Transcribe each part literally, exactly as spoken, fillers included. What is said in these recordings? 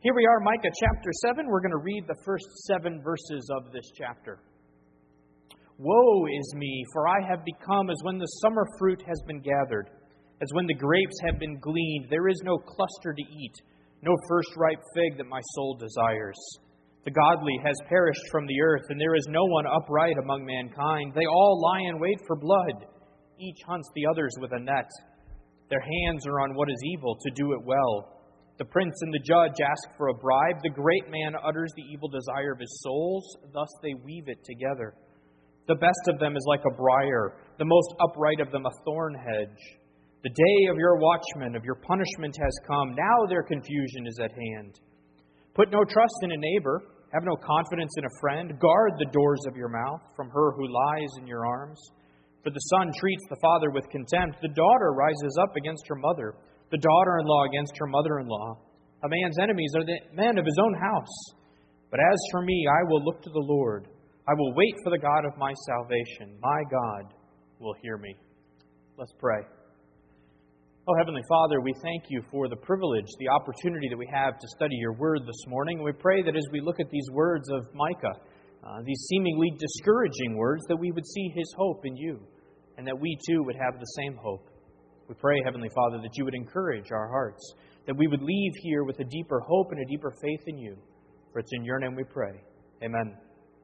Here we are, Micah chapter seven. We're going to read the first seven verses of this chapter. Woe is me, for I have become as when the summer fruit has been gathered, as when the grapes have been gleaned. There is no cluster to eat, no first ripe fig that my soul desires. The godly has perished from the earth, and there is no one upright among mankind. They all lie in wait for blood. Each hunts the others with a net. Their hands are on what is evil, to do it well. The prince and the judge ask for a bribe. The great man utters the evil desire of his souls. Thus they weave it together. The best of them is like a briar, the most upright of them a thorn hedge. The day of your watchman, of your punishment has come. Now their confusion is at hand. Put no trust in a neighbor. Have no confidence in a friend. Guard the doors of your mouth from her who lies in your arms. For the son treats the father with contempt. The daughter rises up against her mother. The daughter-in-law against her mother-in-law. A man's enemies are the men of his own house. But as for me, I will look to the Lord. I will wait for the God of my salvation. My God will hear me. Let's pray. Oh, Heavenly Father, we thank you for the privilege, the opportunity that we have to study your word this morning. And we pray that as we look at these words of Micah, uh, these seemingly discouraging words, that we would see his hope in you, and that we too would have the same hope. We pray, Heavenly Father, that you would encourage our hearts, that we would leave here with a deeper hope and a deeper faith in you. For it's in your name we pray. Amen.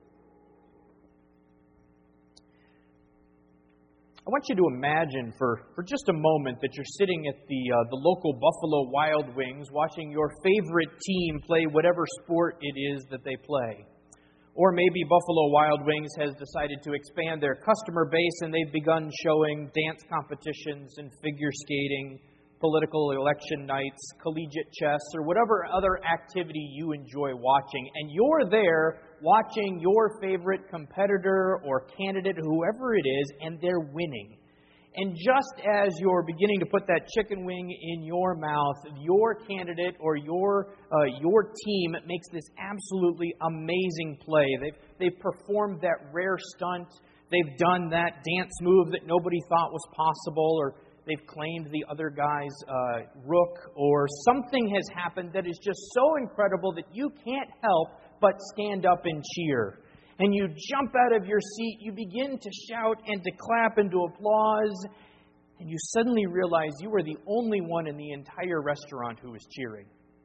I want you to imagine for, for just a moment that you're sitting at the uh, the local Buffalo Wild Wings watching your favorite team play whatever sport it is that they play. Or maybe Buffalo Wild Wings has decided to expand their customer base and they've begun showing dance competitions and figure skating, political election nights, collegiate chess, or whatever other activity you enjoy watching. And you're there watching your favorite competitor or candidate, whoever it is, and they're winning. And just as you're beginning to put that chicken wing in your mouth, your candidate or your uh, your team makes this absolutely amazing play. They've, they've performed that rare stunt. They've done that dance move that nobody thought was possible, or they've claimed the other guy's uh, rook, or something has happened that is just so incredible that you can't help but stand up and cheer. And you jump out of your seat, you begin to shout and to clap and to applause, and you suddenly realize you are the only one in the entire restaurant who is cheering.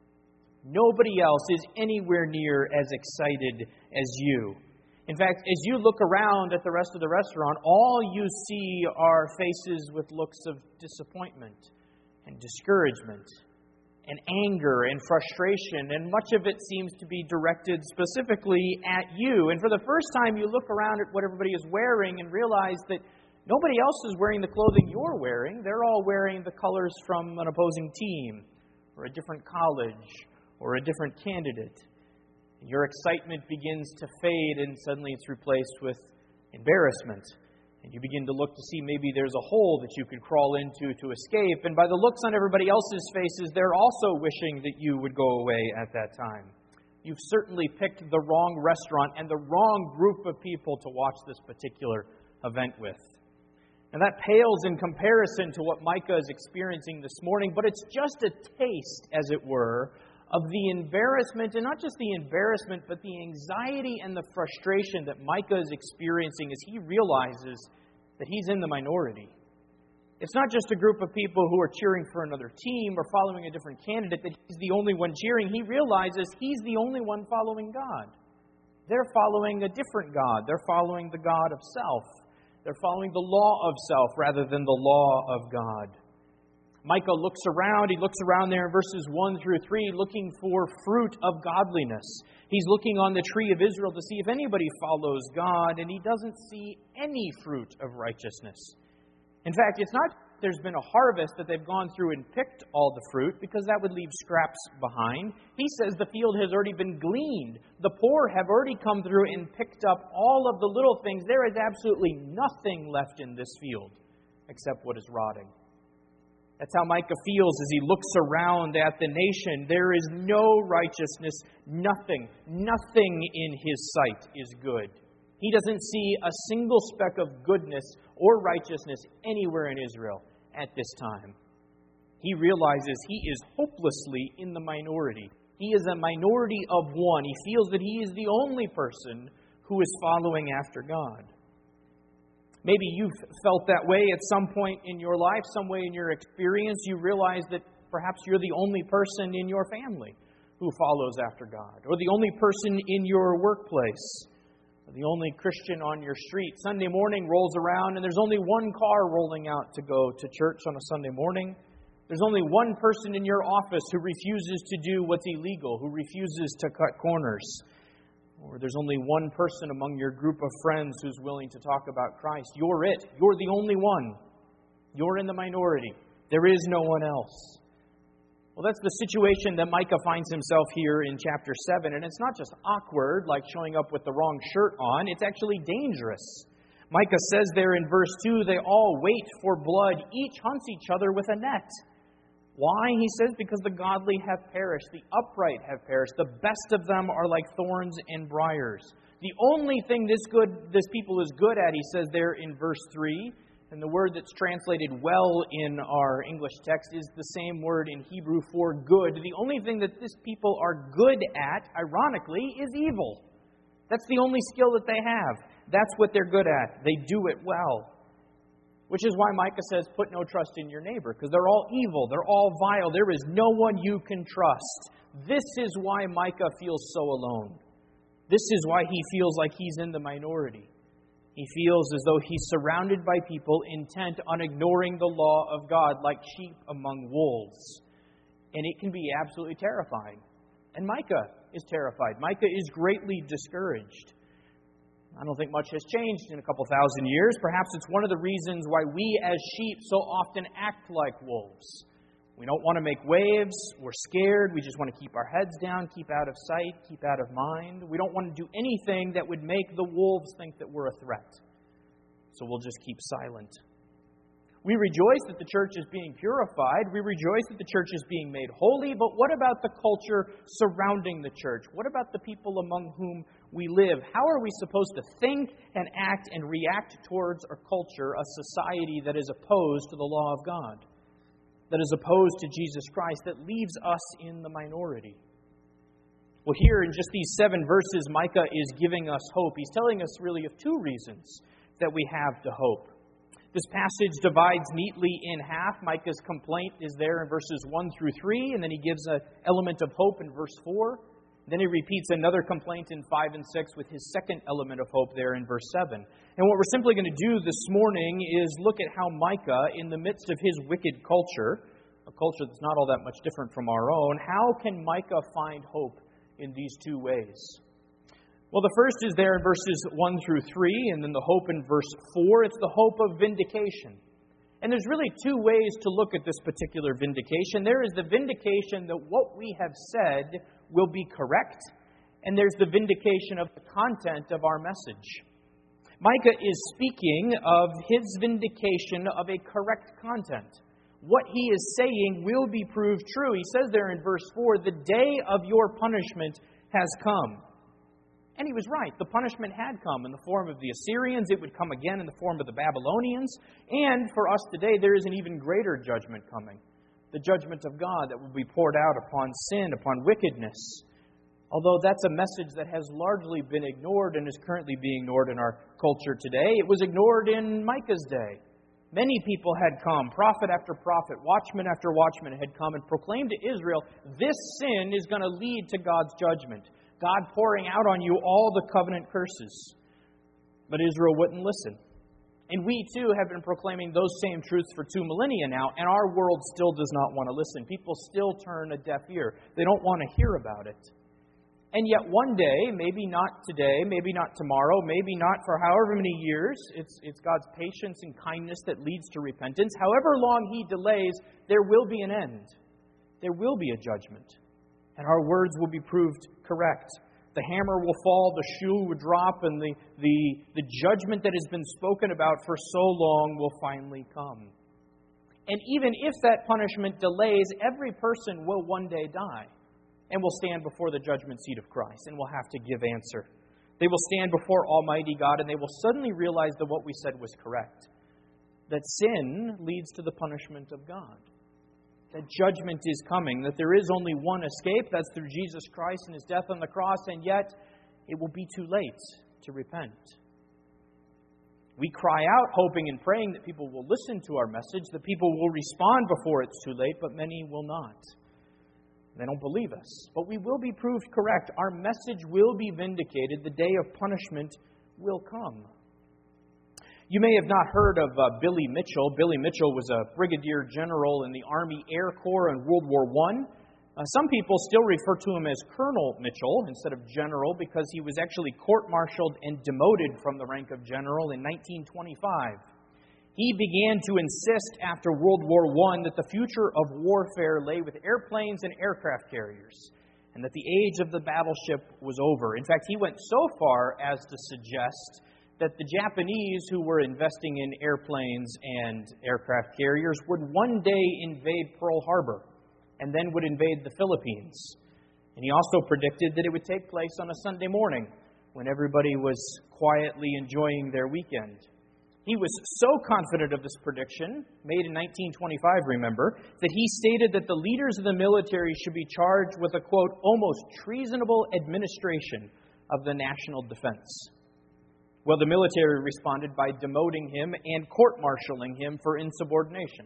Nobody else is anywhere near as excited as you. In fact, as you look around at the rest of the restaurant, all you see are faces with looks of disappointment and discouragement and anger and frustration, and much of it seems to be directed specifically at you. And for the first time, you look around at what everybody is wearing and realize that nobody else is wearing the clothing you're wearing. They're all wearing the colors from an opposing team, or a different college, or a different candidate. Your excitement begins to fade, and suddenly it's replaced with embarrassment. And you begin to look to see maybe there's a hole that you could crawl into to escape. And by the looks on everybody else's faces, they're also wishing that you would go away at that time. You've certainly picked the wrong restaurant and the wrong group of people to watch this particular event with. And that pales in comparison to what Micah is experiencing this morning, but it's just a taste, as it were, of the embarrassment, and not just the embarrassment, but the anxiety and the frustration that Micah is experiencing as he realizes that he's in the minority. It's not just a group of people who are cheering for another team or following a different candidate, that he's the only one cheering. He realizes he's the only one following God. They're following a different God. They're following the God of self. They're following the law of self rather than the law of God. Micah looks around. He looks around there in verses one through three, looking for fruit of godliness. He's looking on the tree of Israel to see if anybody follows God, and he doesn't see any fruit of righteousness. In fact, it's not there's been a harvest that they've gone through and picked all the fruit, because that would leave scraps behind. He says the field has already been gleaned. The poor have already come through and picked up all of the little things. There is absolutely nothing left in this field except what is rotting. That's how Micah feels as he looks around at the nation. There is no righteousness, nothing, nothing in his sight is good. He doesn't see a single speck of goodness or righteousness anywhere in Israel at this time. He realizes he is hopelessly in the minority. He is a minority of one. He feels that he is the only person who is following after God. Maybe you've felt that way at some point in your life, some way in your experience. You realize that perhaps you're the only person in your family who follows after God, or the only person in your workplace, or the only Christian on your street. Sunday morning rolls around and there's only one car rolling out to go to church on a Sunday morning. There's only one person in your office who refuses to do what's illegal, who refuses to cut corners. Or there's only one person among your group of friends who's willing to talk about Christ. You're it. You're the only one. You're in the minority. There is no one else. Well, that's the situation that Micah finds himself here in chapter seven. And it's not just awkward, like showing up with the wrong shirt on. It's actually dangerous. Micah says there in verse two, they all wait for blood. Each hunts each other with a net. Why? He says, because the godly have perished. The upright have perished. The best of them are like thorns and briars. The only thing this good, this people is good at, he says there in verse three, and the word that's translated well in our English text is the same word in Hebrew for good. The only thing that this people are good at, ironically, is evil. That's the only skill that they have. That's what they're good at. They do it well. Which is why Micah says, put no trust in your neighbor, because they're all evil, they're all vile, there is no one you can trust. This is why Micah feels so alone. This is why he feels like he's in the minority. He feels as though he's surrounded by people intent on ignoring the law of God like sheep among wolves. And it can be absolutely terrifying. And Micah is terrified. Micah is greatly discouraged. I don't think much has changed in a couple thousand years. Perhaps it's one of the reasons why we as sheep so often act like wolves. We don't want to make waves. We're scared. We just want to keep our heads down, keep out of sight, keep out of mind. We don't want to do anything that would make the wolves think that we're a threat. So we'll just keep silent. We rejoice that the church is being purified. We rejoice that the church is being made holy. But what about the culture surrounding the church? What about the people among whom we live? How are we supposed to think and act and react towards a culture, a society that is opposed to the law of God, that is opposed to Jesus Christ, that leaves us in the minority? Well, here in just these seven verses, Micah is giving us hope. He's telling us really of two reasons that we have to hope. This passage divides neatly in half. Micah's complaint is there in verses one through three, and then he gives an element of hope in verse four. Then he repeats another complaint in five and six with his second element of hope there in verse seven. And what we're simply going to do this morning is look at how Micah, in the midst of his wicked culture, a culture that's not all that much different from our own, how can Micah find hope in these two ways? Well, the first is there in verses one through three, and then the hope in verse four. It's the hope of vindication. And there's really two ways to look at this particular vindication. There is the vindication that what we have said will be correct, and there's the vindication of the content of our message. Micah is speaking of his vindication of a correct content. What he is saying will be proved true. He says there in verse four, the day of your punishment has come. And he was right. The punishment had come in the form of the Assyrians. It would come again in the form of the Babylonians. And for us today, there is an even greater judgment coming. The judgment of God that will be poured out upon sin, upon wickedness. Although that's a message that has largely been ignored and is currently being ignored in our culture today. It was ignored in Micah's day. Many people had come, prophet after prophet, watchman after watchman had come and proclaimed to Israel, this sin is going to lead to God's judgment. God pouring out on you all the covenant curses. But Israel wouldn't listen. And we too have been proclaiming those same truths for two millennia now, and our world still does not want to listen. People still turn a deaf ear. They don't want to hear about it. And yet one day, maybe not today, maybe not tomorrow, maybe not for however many years, it's, it's God's patience and kindness that leads to repentance. However long He delays, there will be an end. There will be a judgment. And our words will be proved correct. The hammer will fall, the shoe will drop, and the, the, the judgment that has been spoken about for so long will finally come. And even if that punishment delays, every person will one day die and will stand before the judgment seat of Christ and will have to give answer. They will stand before Almighty God and they will suddenly realize that what we said was correct. That sin leads to the punishment of God. that judgment is coming, that there is only one escape, that's through Jesus Christ and His death on the cross, and yet it will be too late to repent. We cry out, hoping and praying that people will listen to our message, that people will respond before it's too late, but many will not. They don't believe us. But we will be proved correct. Our message will be vindicated. The day of punishment will come. You may have not heard of uh, Billy Mitchell. Billy Mitchell was a brigadier general in the Army Air Corps in World War One. Uh, some people still refer to him as Colonel Mitchell instead of general because he was actually court-martialed and demoted from the rank of general in nineteen twenty-five. He began to insist after World War One that the future of warfare lay with airplanes and aircraft carriers, and that the age of the battleship was over. In fact, he went so far as to suggest that the Japanese who were investing in airplanes and aircraft carriers would one day invade Pearl Harbor and then would invade the Philippines. And he also predicted that it would take place on a Sunday morning when everybody was quietly enjoying their weekend. He was so confident of this prediction, made in nineteen twenty-five, remember, that he stated that the leaders of the military should be charged with a, quote, almost treasonable administration of the national defense. Well, the military responded by demoting him and court-martialing him for insubordination.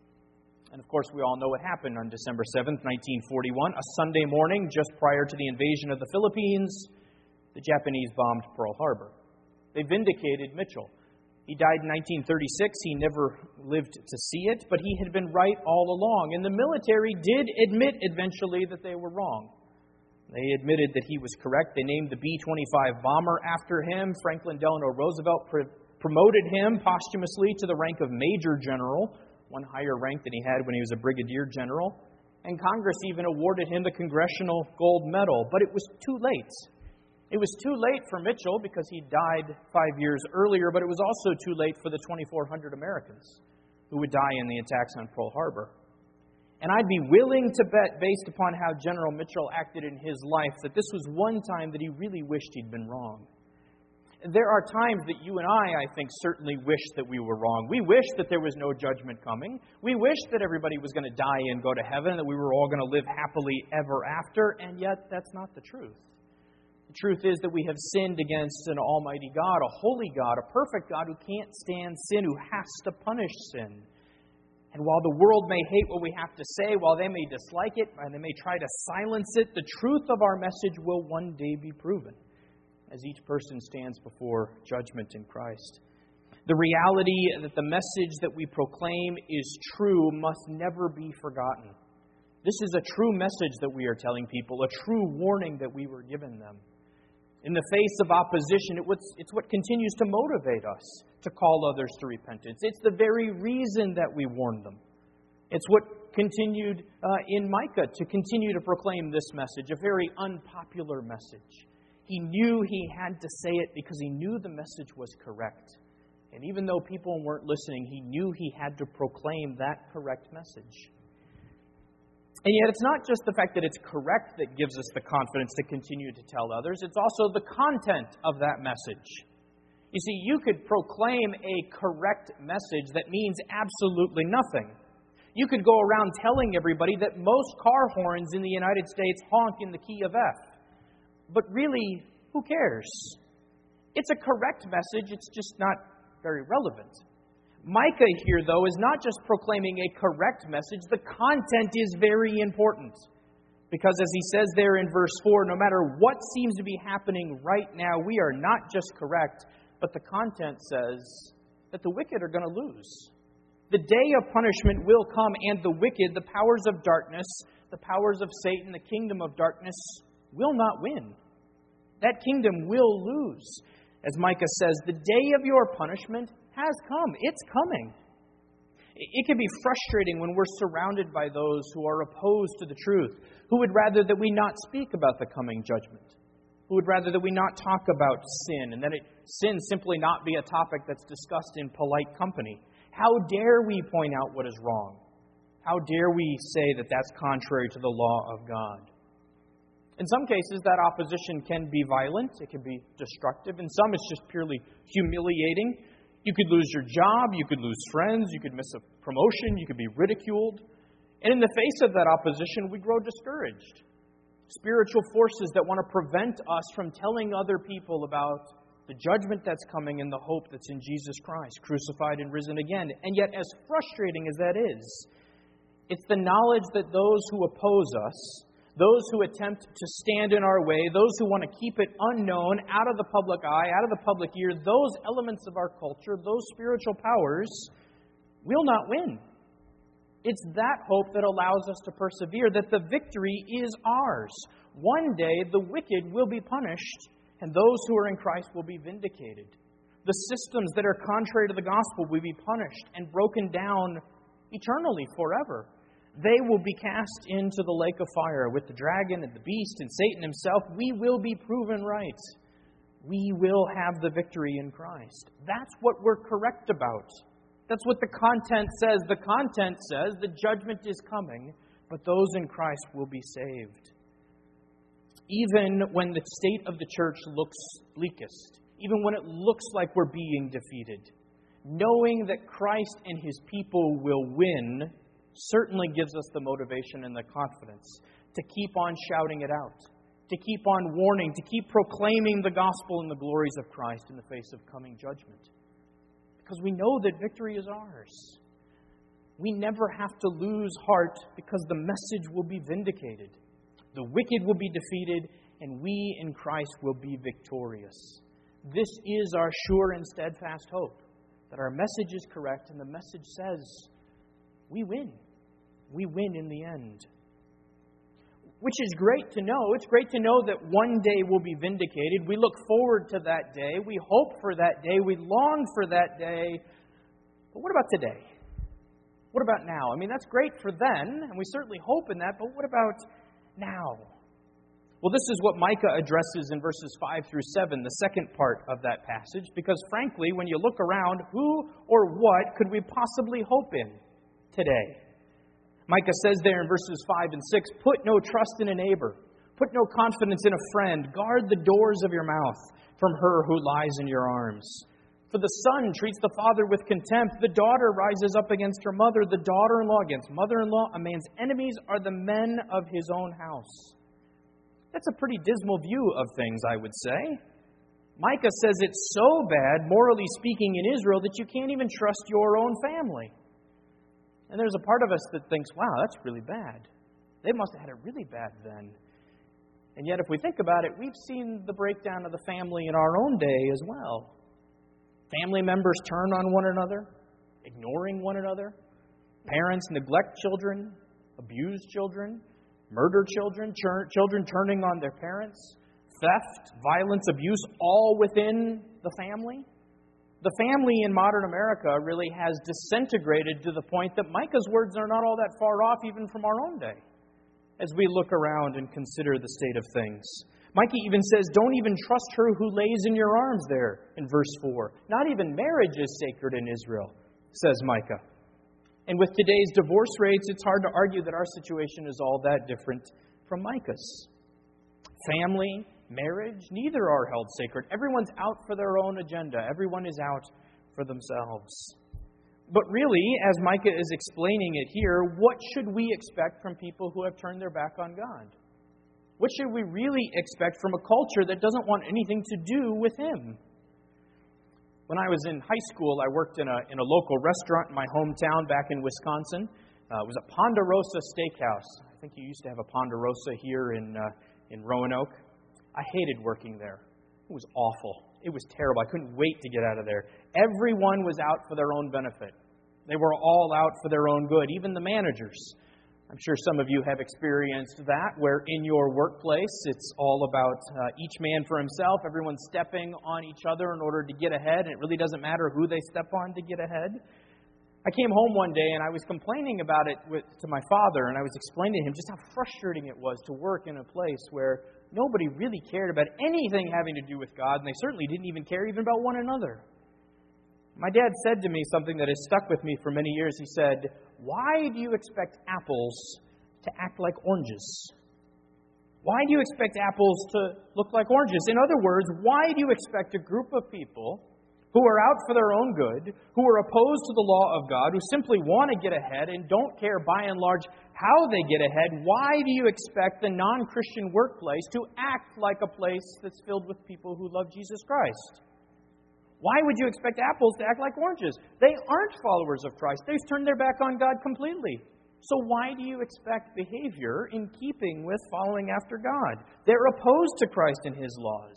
And of course, we all know what happened on December seventh, nineteen forty-one. A Sunday morning, just prior to the invasion of the Philippines, the Japanese bombed Pearl Harbor. They vindicated Mitchell. He died in nineteen thirty-six. He never lived to see it, but he had been right all along. And the military did admit eventually that they were wrong. They admitted that he was correct. They named the B twenty-five bomber after him. Franklin Delano Roosevelt pr- promoted him posthumously to the rank of Major General, one higher rank than he had when he was a Brigadier General. And Congress even awarded him the Congressional Gold Medal. But it was too late. It was too late for Mitchell because he died five years earlier, but it was also too late for the twenty-four hundred Americans who would die in the attacks on Pearl Harbor. And I'd be willing to bet, based upon how General Mitchell acted in his life, that this was one time that he really wished he'd been wrong. There are times that you and I, I think, certainly wish that we were wrong. We wish that there was no judgment coming. We wish that everybody was going to die and go to heaven, that we were all going to live happily ever after, and yet that's not the truth. The truth is that we have sinned against an almighty God, a holy God, a perfect God who can't stand sin, who has to punish sin. And while the world may hate what we have to say, while they may dislike it, and they may try to silence it, the truth of our message will one day be proven as each person stands before judgment in Christ. The reality that the message that we proclaim is true must never be forgotten. This is a true message that we are telling people, a true warning that we were given them. In the face of opposition, it's what continues to motivate us to call others to repentance. It's the very reason that we warn them. It's what continued uh, in Micah to continue to proclaim this message, a very unpopular message. He knew he had to say it because he knew the message was correct. And even though people weren't listening, he knew he had to proclaim that correct message. And yet it's not just the fact that it's correct that gives us the confidence to continue to tell others. It's also the content of that message. You see, you could proclaim a correct message that means absolutely nothing. You could go around telling everybody that most car horns in the United States honk in the key of F. But really, who cares? It's a correct message, it's just not very relevant. Micah here, though, is not just proclaiming a correct message. The content is very important. Because as he says there in verse four, no matter what seems to be happening right now, we are not just correct, but the content says that the wicked are going to lose. The day of punishment will come, and the wicked, the powers of darkness, the powers of Satan, the kingdom of darkness, will not win. That kingdom will lose. As Micah says, the day of your punishment has come. It's coming. It can be frustrating when we're surrounded by those who are opposed to the truth, who would rather that we not speak about the coming judgment, who would rather that we not talk about sin, and that it, sin simply not be a topic that's discussed in polite company. How dare we point out what is wrong? How dare we say that that's contrary to the law of God? In some cases, that opposition can be violent. It can be destructive. In some, it's just purely humiliating. You could lose your job. You could lose friends. You could miss a promotion. You could be ridiculed. And in the face of that opposition, we grow discouraged. Spiritual forces that want to prevent us from telling other people about the judgment that's coming and the hope that's in Jesus Christ, crucified and risen again. And yet, as frustrating as that is, it's the knowledge that those who oppose us, those who attempt to stand in our way, those who want to keep it unknown, out of the public eye, out of the public ear, those elements of our culture, those spiritual powers, will not win. It's that hope that allows us to persevere, that the victory is ours. One day, the wicked will be punished, and those who are in Christ will be vindicated. The systems that are contrary to the gospel will be punished and broken down eternally, forever. They will be cast into the lake of fire with the dragon and the beast and Satan himself. We will be proven right. We will have the victory in Christ. That's what we're correct about. That's what the content says. The content says the judgment is coming, but those in Christ will be saved. Even when the state of the church looks bleakest, even when it looks like we're being defeated, knowing that Christ and His people will win certainly gives us the motivation and the confidence to keep on shouting it out, to keep on warning, to keep proclaiming the gospel and the glories of Christ in the face of coming judgment. Because we know that victory is ours. We never have to lose heart because the message will be vindicated. The wicked will be defeated, and we in Christ will be victorious. This is our sure and steadfast hope, that our message is correct, and the message says we win. We win in the end. Which is great to know. It's great to know that one day we'll be vindicated. We look forward to that day. We hope for that day. We long for that day. But what about today? What about now? I mean, that's great for then, and we certainly hope in that, but what about now? Well, this is what Micah addresses in verses five through seven, the second part of that passage, because frankly, when you look around, who or what could we possibly hope in today? Micah says there in verses five and six, "Put no trust in a neighbor. Put no confidence in a friend. Guard the doors of your mouth from her who lies in your arms. For the son treats the father with contempt. The daughter rises up against her mother. The daughter-in-law against mother-in-law. A man's enemies are the men of his own house." That's a pretty dismal view of things, I would say. Micah says it's so bad, morally speaking, in Israel that you can't even trust your own family. And there's a part of us that thinks, wow, that's really bad. They must have had it really bad then. And yet, if we think about it, we've seen the breakdown of the family in our own day as well. Family members turn on one another, ignoring one another. Parents neglect children, abuse children, murder children, ch- children turning on their parents, theft, violence, abuse, all within the family. The family in modern America really has disintegrated to the point that Micah's words are not all that far off even from our own day as we look around and consider the state of things. Micah even says, don't even trust her who lays in your arms there in verse four. Not even marriage is sacred in Israel, says Micah. And with today's divorce rates, it's hard to argue that our situation is all that different from Micah's. Family, marriage, neither are held sacred. Everyone's out for their own agenda. Everyone is out for themselves. But really, as Micah is explaining it here, what should we expect from people who have turned their back on God? What should we really expect from a culture that doesn't want anything to do with Him? When I was in high school, I worked in a in a local restaurant in my hometown back in Wisconsin. Uh, it was a Ponderosa Steakhouse. I think you used to have a Ponderosa here in uh, in Roanoke. I hated working there. It was awful. It was terrible. I couldn't wait to get out of there. Everyone was out for their own benefit. They were all out for their own good, even the managers. I'm sure some of you have experienced that, where in your workplace it's all about uh, each man for himself. Everyone's stepping on each other in order to get ahead, and it really doesn't matter who they step on to get ahead. I came home one day and I was complaining about it with, to my father, and I was explaining to him just how frustrating it was to work in a place where nobody really cared about anything having to do with God, and they certainly didn't even care even about one another. My dad said to me something that has stuck with me for many years. He said, "Why do you expect apples to act like oranges? Why do you expect apples to look like oranges? In other words, why do you expect a group of people who are out for their own good, who are opposed to the law of God, who simply want to get ahead and don't care by and large how they get ahead, why do you expect the non-Christian workplace to act like a place that's filled with people who love Jesus Christ? Why would you expect apples to act like oranges? They aren't followers of Christ. They've turned their back on God completely. So why do you expect behavior in keeping with following after God? They're opposed to Christ and His laws.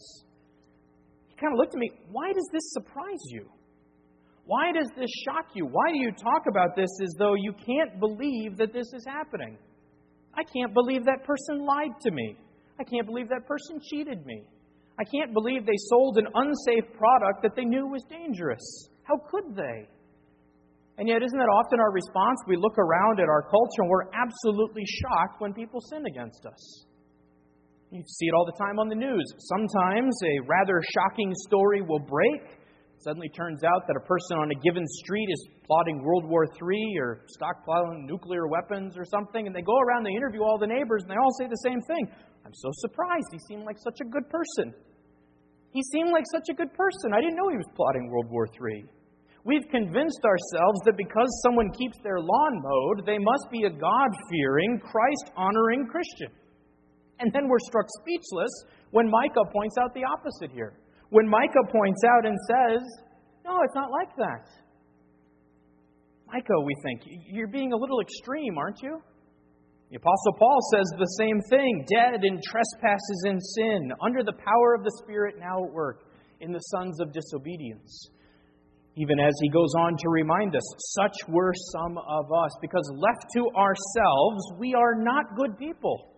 He kind of looked at me, why does this surprise you? Why does this shock you? Why do you talk about this as though you can't believe that this is happening? I can't believe that person lied to me. I can't believe that person cheated me. I can't believe they sold an unsafe product that they knew was dangerous. How could they? And yet, isn't that often our response? We look around at our culture and we're absolutely shocked when people sin against us. You see it all the time on the news. Sometimes a rather shocking story will break. It suddenly turns out that a person on a given street is plotting World War Three or stockpiling nuclear weapons or something, and they go around, they interview all the neighbors, and they all say the same thing. I'm so surprised. He seemed like such a good person. He seemed like such a good person. I didn't know he was plotting World War Three. We've convinced ourselves that because someone keeps their lawn mowed, they must be a God-fearing, Christ-honoring Christian. And then we're struck speechless when Micah points out the opposite here. When Micah points out and says, no, it's not like that. Micah, we think, you're being a little extreme, aren't you? The Apostle Paul says the same thing, dead in trespasses and sin, under the power of the Spirit now at work in the sons of disobedience. Even as he goes on to remind us, such were some of us, because left to ourselves, we are not good people.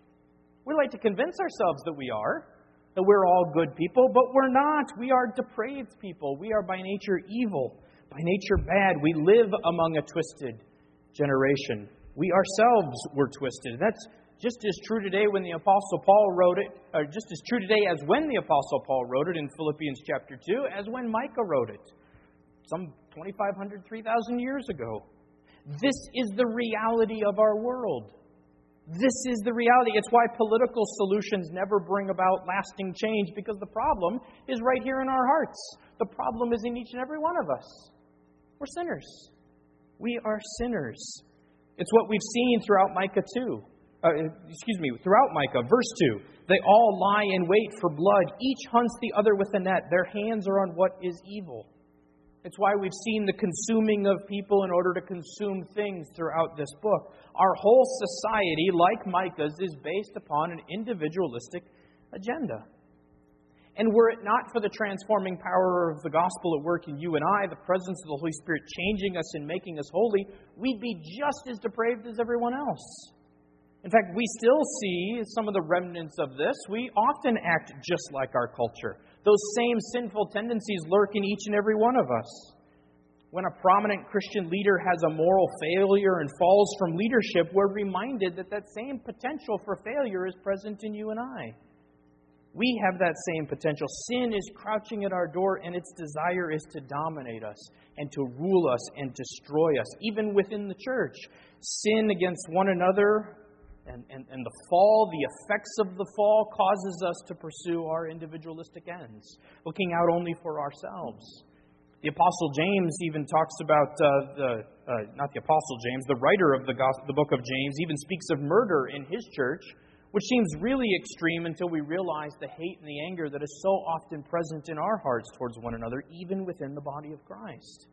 We like to convince ourselves that we are, that we're all good people, but we're not. We are depraved people. We are by nature evil, by nature bad. We live among a twisted generation. We ourselves were twisted. That's just as true today when the Apostle Paul wrote it, or just as true today as when the Apostle Paul wrote it in Philippians chapter two, as when Micah wrote it, some twenty-five hundred, three thousand years ago. This is the reality of our world. This is the reality. It's why political solutions never bring about lasting change, because the problem is right here in our hearts. The problem is in each and every one of us. We're sinners. We are sinners. It's what we've seen throughout Micah two. Uh, excuse me, throughout Micah, verse two. They all lie in wait for blood. Each hunts the other with a net. Their hands are on what is evil. It's why we've seen the consuming of people in order to consume things throughout this book. Our whole society, like Micah's, is based upon an individualistic agenda. And were it not for the transforming power of the gospel at work in you and I, the presence of the Holy Spirit changing us and making us holy, we'd be just as depraved as everyone else. In fact, we still see some of the remnants of this. We often act just like our culture. Those same sinful tendencies lurk in each and every one of us. When a prominent Christian leader has a moral failure and falls from leadership, we're reminded that that same potential for failure is present in you and I. We have that same potential. Sin is crouching at our door, and its desire is to dominate us and to rule us and destroy us, even within the church. Sin against one another and, and, and the fall, the effects of the fall, causes us to pursue our individualistic ends, looking out only for ourselves. The Apostle James even talks about, uh, the uh, not the Apostle James, the writer of the, gospel, the book of James even speaks of murder in his church, which seems really extreme until we realize the hate and the anger that is so often present in our hearts towards one another, even within the body of Christ.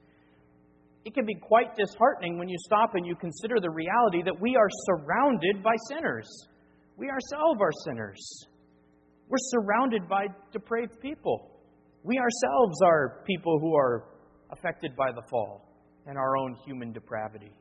It can be quite disheartening when you stop and you consider the reality that we are surrounded by sinners. We ourselves are sinners. We're surrounded by depraved people. We ourselves are people who are affected by the fall and our own human depravity.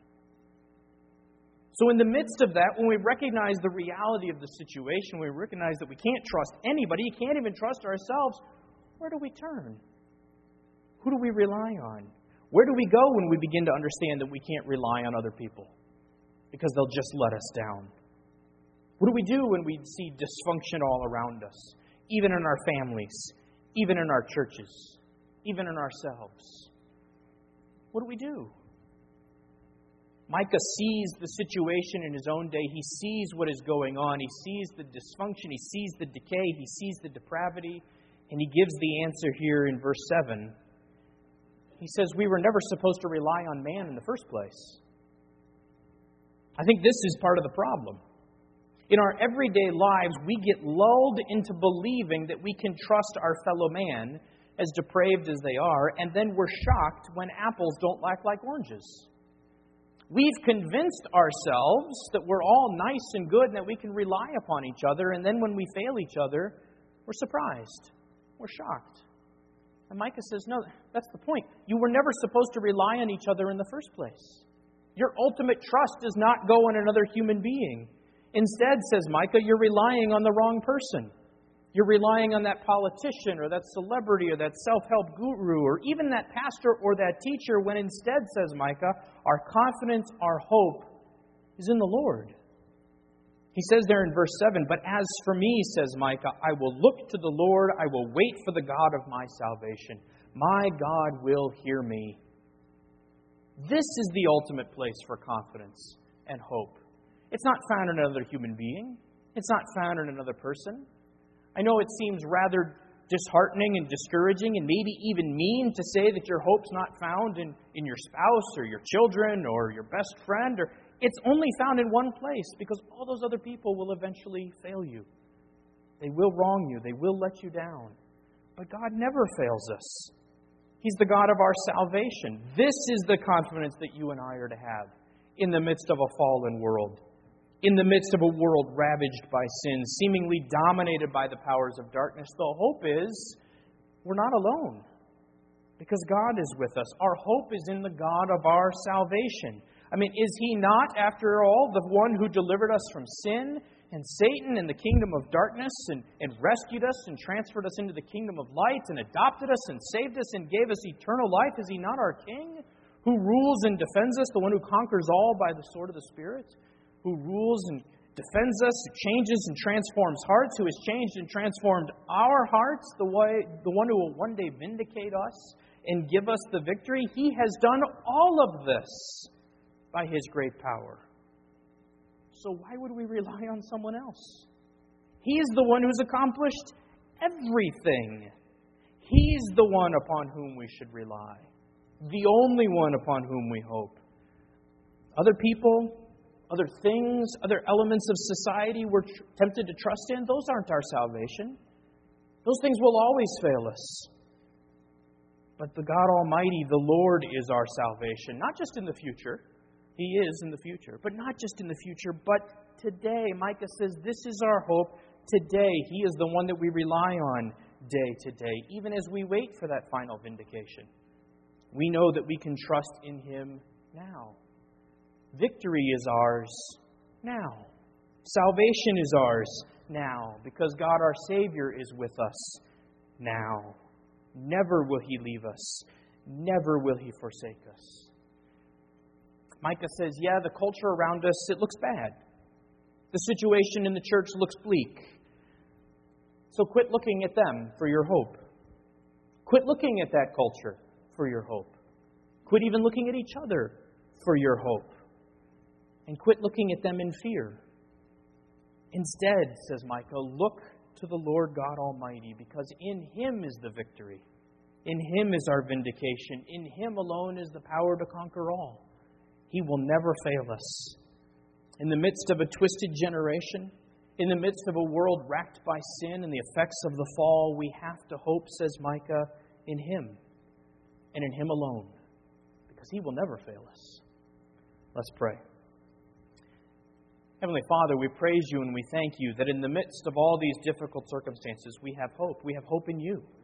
So in the midst of that, when we recognize the reality of the situation, we recognize that we can't trust anybody, can't even trust ourselves, where do we turn? Who do we rely on? Where do we go when we begin to understand that we can't rely on other people because they'll just let us down? What do we do when we see dysfunction all around us, even in our families, even in our churches, even in ourselves? What do we do? Micah sees the situation in his own day. He sees what is going on. He sees the dysfunction. He sees the decay. He sees the depravity. And he gives the answer here in verse seven. he says we were never supposed to rely on man in the first place. I think this is part of the problem. In our everyday lives, we get lulled into believing that we can trust our fellow man, as depraved as they are, and then we're shocked when apples don't act like oranges. We've convinced ourselves that we're all nice and good and that we can rely upon each other, and then when we fail each other, we're surprised. We're shocked. And Micah says, no, that's the point. You were never supposed to rely on each other in the first place. Your ultimate trust does not go on another human being. Instead, says Micah, you're relying on the wrong person. You're relying on that politician or that celebrity or that self-help guru or even that pastor or that teacher, when instead, says Micah, our confidence, our hope is in the Lord. He says there in verse seven, but as for me, says Micah, I will look to the Lord, I will wait for the God of my salvation. My God will hear me. This is the ultimate place for confidence and hope. It's not found in another human being. It's not found in another person. I know it seems rather disheartening and discouraging and maybe even mean to say that your hope's not found in, in your spouse or your children or your best friend. Or it's only found in one place, because all those other people will eventually fail you. They will wrong you. They will let you down. But God never fails us. He's the God of our salvation. This is the confidence that you and I are to have in the midst of a fallen world. In the midst of a world ravaged by sin, seemingly dominated by the powers of darkness, the hope is we're not alone, because God is with us. Our hope is in the God of our salvation. I mean, is He not, after all, the one who delivered us from sin and Satan and the kingdom of darkness and, and rescued us and transferred us into the kingdom of light and adopted us and saved us and gave us eternal life? Is He not our King who rules and defends us, the one who conquers all by the sword of the Spirit? Who rules and defends us, who changes and transforms hearts, who has changed and transformed our hearts, the way, the one who will one day vindicate us and give us the victory. He has done all of this by His great power. So why would we rely on someone else? He is the one who's accomplished everything. He's the one upon whom we should rely, the only one upon whom we hope. Other people, other things, other elements of society we're tr- tempted to trust in, those aren't our salvation. Those things will always fail us. But the God Almighty, the Lord, is our salvation. Not just in the future. He is in the future. But not just in the future, but today. Micah says this is our hope today. He is the one that we rely on day to day, even as we wait for that final vindication. We know that we can trust in Him now. Victory is ours now. Salvation is ours now, because God our Savior is with us now. Never will He leave us. Never will He forsake us. Micah says, yeah, the culture around us, it looks bad. The situation in the church looks bleak. So quit looking at them for your hope. Quit looking at that culture for your hope. Quit even looking at each other for your hope. And quit looking at them in fear. Instead, says Micah, look to the Lord God Almighty, because in Him is the victory. In Him is our vindication. In Him alone is the power to conquer all. He will never fail us. In the midst of a twisted generation, in the midst of a world racked by sin and the effects of the fall, we have to hope, says Micah, in Him and in Him alone, because He will never fail us. Let's pray. Heavenly Father, we praise You and we thank You that in the midst of all these difficult circumstances, we have hope. We have hope in You.